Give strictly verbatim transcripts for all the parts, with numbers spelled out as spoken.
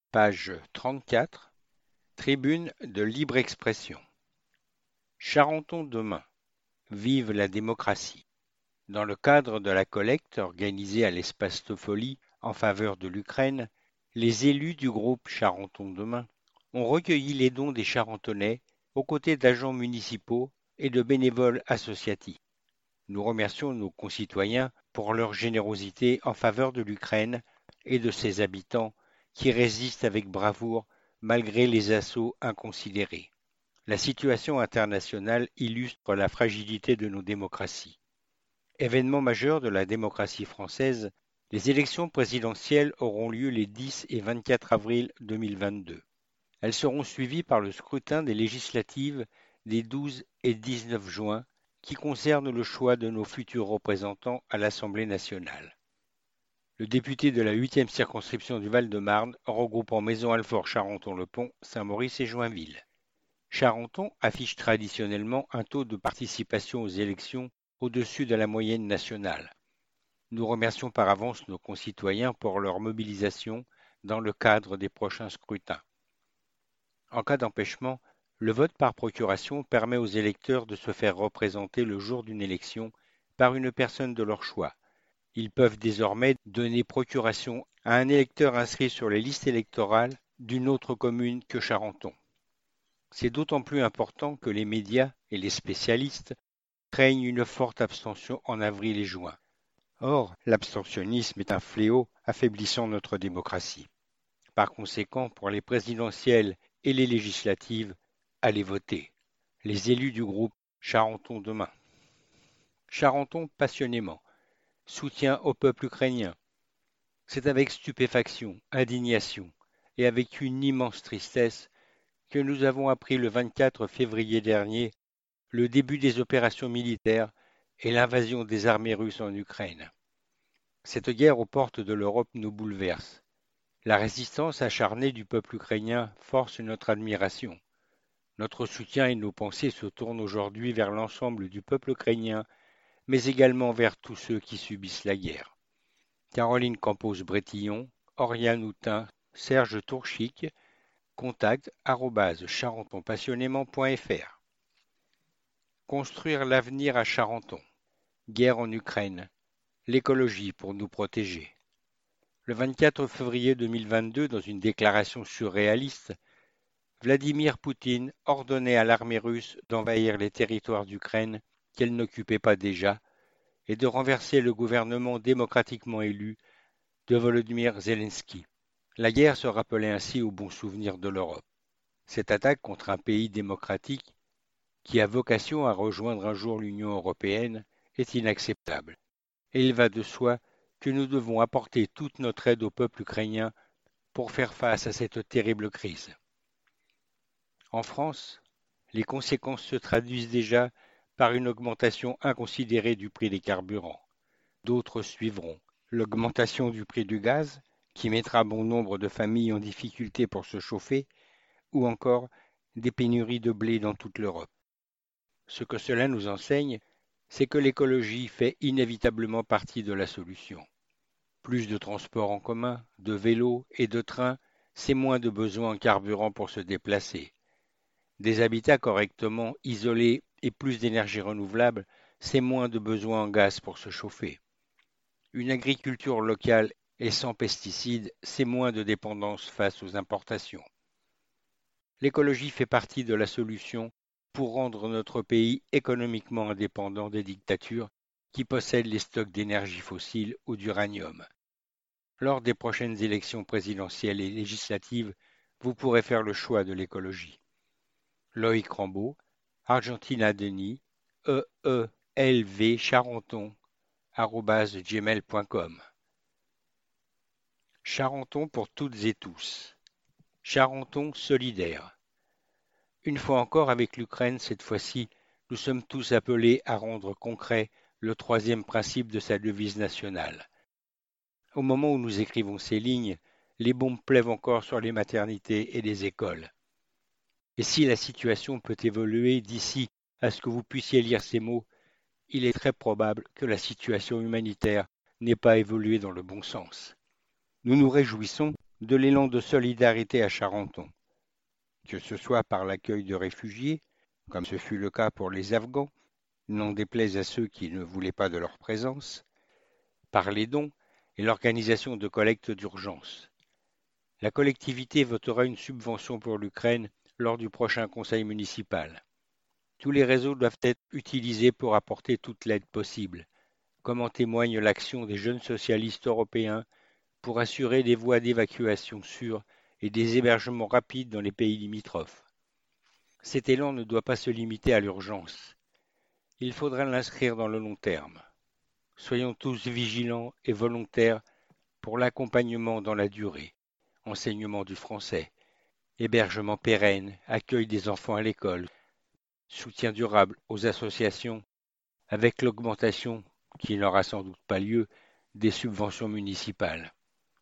Page trente-quatre. Tribune de libre expression. Charenton demain. Vive la démocratie. Dans le cadre de la collecte organisée à l'espace Toffoli en faveur de l'Ukraine, les élus du groupe Charenton demain ont recueilli les dons des Charentonnais aux côtés d'agents municipaux et de bénévoles associatifs. Nous remercions nos concitoyens pour leur générosité en faveur de l'Ukraine et de ses habitants qui résistent avec bravoure malgré les assauts inconsidérés. La situation internationale illustre la fragilité de nos démocraties. Événement majeur de la démocratie française, les élections présidentielles auront lieu les dix et vingt-quatre avril deux mille vingt-deux. Elles seront suivies par le scrutin des législatives des douze et dix-neuf juin qui concerne le choix de nos futurs représentants à l'Assemblée nationale. Le député de la huitième circonscription du Val-de-Marne, regroupant Maison-Alfort, Charenton-le-Pont, Saint-Maurice et Joinville. Charenton affiche traditionnellement un taux de participation aux élections au-dessus de la moyenne nationale. Nous remercions par avance nos concitoyens pour leur mobilisation dans le cadre des prochains scrutins. En cas d'empêchement, le vote par procuration permet aux électeurs de se faire représenter le jour d'une élection par une personne de leur choix. Ils peuvent désormais donner procuration à un électeur inscrit sur les listes électorales d'une autre commune que Charenton. C'est d'autant plus important que les médias et les spécialistes craignent une forte abstention en avril et juin. Or, l'abstentionnisme est un fléau affaiblissant notre démocratie. Par conséquent, pour les présidentielles et les législatives, allez voter. Les élus du groupe Charenton demain. Charenton passionnément. Soutien au peuple ukrainien. C'est avec stupéfaction, indignation et avec une immense tristesse que nous avons appris le vingt-quatre février dernier le début des opérations militaires et l'invasion des armées russes en Ukraine. Cette guerre aux portes de l'Europe nous bouleverse. La résistance acharnée du peuple ukrainien force notre admiration. Notre soutien et nos pensées se tournent aujourd'hui vers l'ensemble du peuple ukrainien, mais également vers tous ceux qui subissent la guerre. Caroline Campos-Brétillon, Oriane Houtin, Serge Tourchic, contact arobase charentonpassionnément point f r. Construire l'avenir à Charenton. Guerre en Ukraine. L'écologie pour nous protéger. Le vingt-quatre février deux mille vingt-deux, dans une déclaration surréaliste, Vladimir Poutine ordonnait à l'armée russe d'envahir les territoires d'Ukraine qu'elle n'occupait pas déjà et de renverser le gouvernement démocratiquement élu de Volodymyr Zelensky. La guerre se rappelait ainsi au bon souvenir de l'Europe. Cette attaque contre un pays démocratique qui a vocation à rejoindre un jour l'Union européenne est inacceptable. Et il va de soi que nous devons apporter toute notre aide au peuple ukrainien pour faire face à cette terrible crise. En France, les conséquences se traduisent déjà par une augmentation inconsidérée du prix des carburants. D'autres suivront. L'augmentation du prix du gaz, qui mettra bon nombre de familles en difficulté pour se chauffer, ou encore des pénuries de blé dans toute l'Europe. Ce que cela nous enseigne, c'est que l'écologie fait inévitablement partie de la solution. Plus de transports en commun, de vélos et de trains, c'est moins de besoins en carburant pour se déplacer. Des habitats correctement isolés et plus d'énergie renouvelable, c'est moins de besoins en gaz pour se chauffer. Une agriculture locale et sans pesticides, c'est moins de dépendance face aux importations. L'écologie fait partie de la solution pour rendre notre pays économiquement indépendant des dictatures qui possèdent les stocks d'énergie fossile ou d'uranium. Lors des prochaines élections présidentielles et législatives, vous pourrez faire le choix de l'écologie. Loïc Rambaud, Argentina Denis, E E L V Charenton, arobase gmail point com. Charenton pour toutes et tous. Charenton solidaire. Une fois encore avec l'Ukraine, cette fois-ci, nous sommes tous appelés à rendre concret le troisième principe de sa devise nationale. Au moment où nous écrivons ces lignes, les bombes pleuvent encore sur les maternités et les écoles. Et si la situation peut évoluer d'ici à ce que vous puissiez lire ces mots, il est très probable que la situation humanitaire n'ait pas évolué dans le bon sens. Nous nous réjouissons de l'élan de solidarité à Charenton, que ce soit par l'accueil de réfugiés, comme ce fut le cas pour les Afghans, n'en déplaise à ceux qui ne voulaient pas de leur présence, par les dons et l'organisation de collectes d'urgence. La collectivité votera une subvention pour l'Ukraine lors du prochain conseil municipal. Tous les réseaux doivent être utilisés pour apporter toute l'aide possible, comme en témoigne l'action des jeunes socialistes européens pour assurer des voies d'évacuation sûres et des hébergements rapides dans les pays limitrophes. Cet élan ne doit pas se limiter à l'urgence. Il faudra l'inscrire dans le long terme. Soyons tous vigilants et volontaires pour l'accompagnement dans la durée, enseignement du français, hébergement pérenne, accueil des enfants à l'école, soutien durable aux associations, avec l'augmentation, qui n'aura sans doute pas lieu, des subventions municipales.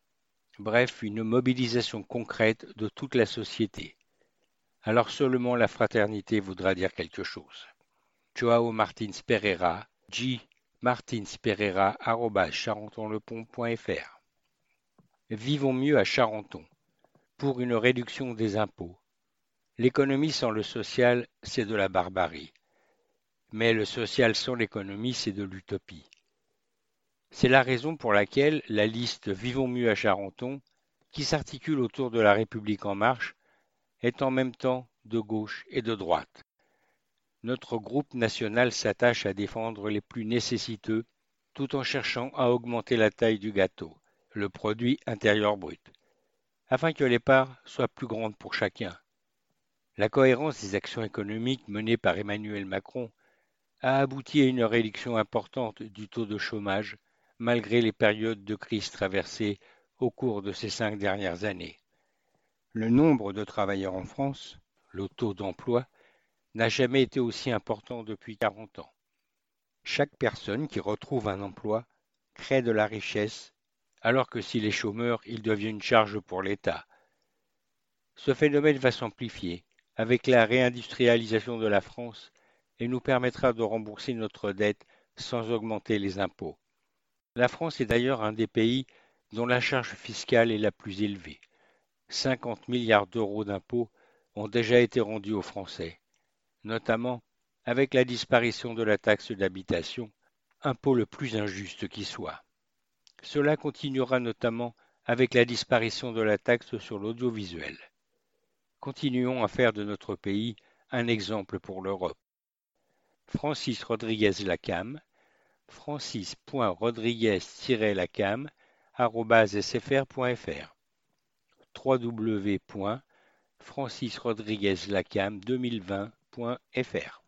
Bref, une mobilisation concrète de toute la société. Alors seulement la fraternité voudra dire quelque chose. Joao Martins Pereira, j martins pereira arobase charentonlepont point f r. Vivons mieux à Charenton. Pour une réduction des impôts. L'économie sans le social, c'est de la barbarie. Mais le social sans l'économie, c'est de l'utopie. C'est la raison pour laquelle la liste Vivons mieux à Charenton, qui s'articule autour de la République en marche, est en même temps de gauche et de droite. Notre groupe national s'attache à défendre les plus nécessiteux, tout en cherchant à augmenter la taille du gâteau, le produit intérieur brut, afin que les parts soient plus grandes pour chacun. La cohérence des actions économiques menées par Emmanuel Macron a abouti à une réduction importante du taux de chômage, malgré les périodes de crise traversées au cours de ces cinq dernières années. Le nombre de travailleurs en France, le taux d'emploi, n'a jamais été aussi important depuis quarante ans. Chaque personne qui retrouve un emploi crée de la richesse, alors que s'il est chômeur, il devient une charge pour l'État. Ce phénomène va s'amplifier avec la réindustrialisation de la France et nous permettra de rembourser notre dette sans augmenter les impôts. La France est d'ailleurs un des pays dont la charge fiscale est la plus élevée. cinquante milliards d'euros d'impôts ont déjà été rendus aux Français, notamment avec la disparition de la taxe d'habitation, impôt le plus injuste qui soit. Cela continuera notamment avec la disparition de la taxe sur l'audiovisuel. Continuons à faire de notre pays un exemple pour l'Europe. Francis Rodriguez Lacam, francis point rodriguez tiret lacam arobase s f r point f r, w w w point francis rodriguez lacam deux mille vingt point f r.